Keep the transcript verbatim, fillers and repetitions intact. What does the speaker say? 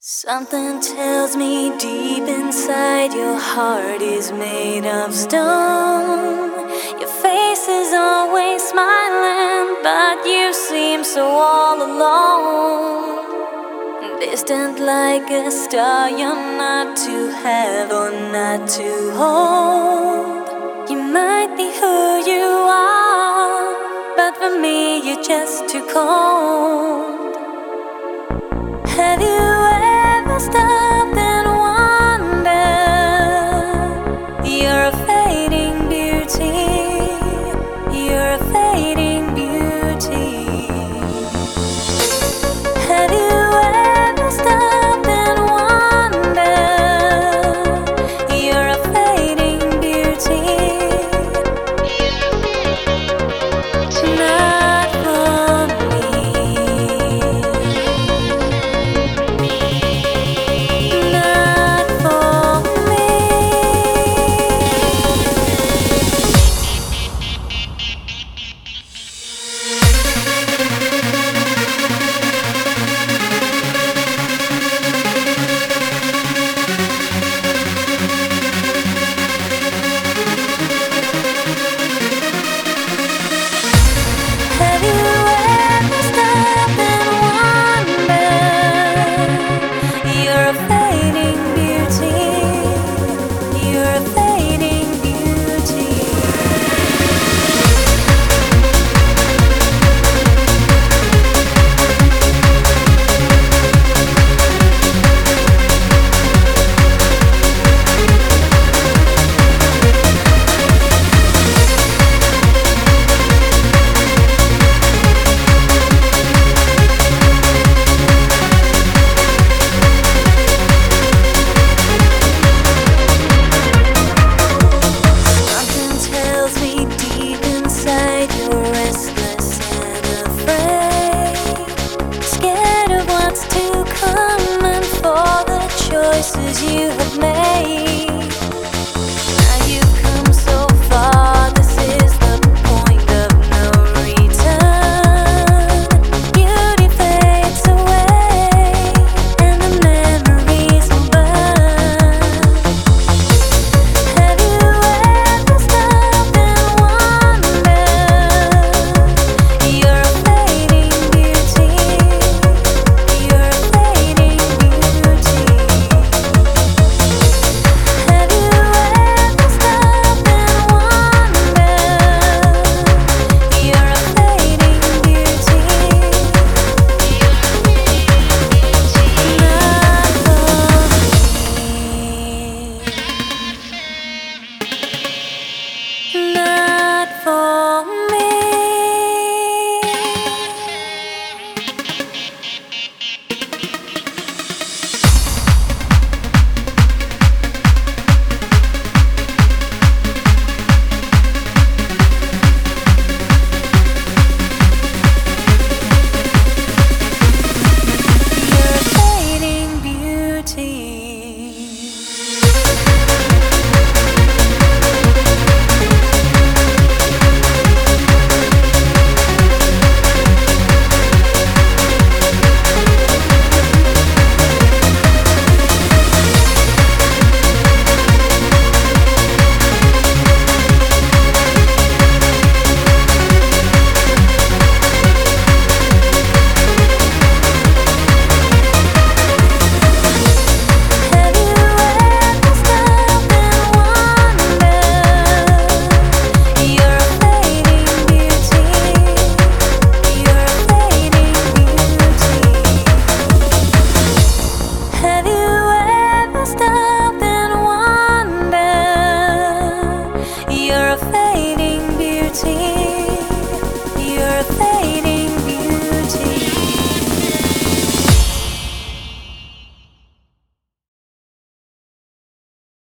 Something tells me deep inside your heart is made of stone. Your face is always smiling, but you seem so all alone. Distant like a star, you're not to have or not to hold. You might be who you are, but for me you're just too cold. Have you ever stopped and wondered? You're a fading beauty. You're a fading beauty. Have you ever stopped and wondered? You're a fading beauty. Not for me. Not for me. Have you ever stopped and wondered? You're a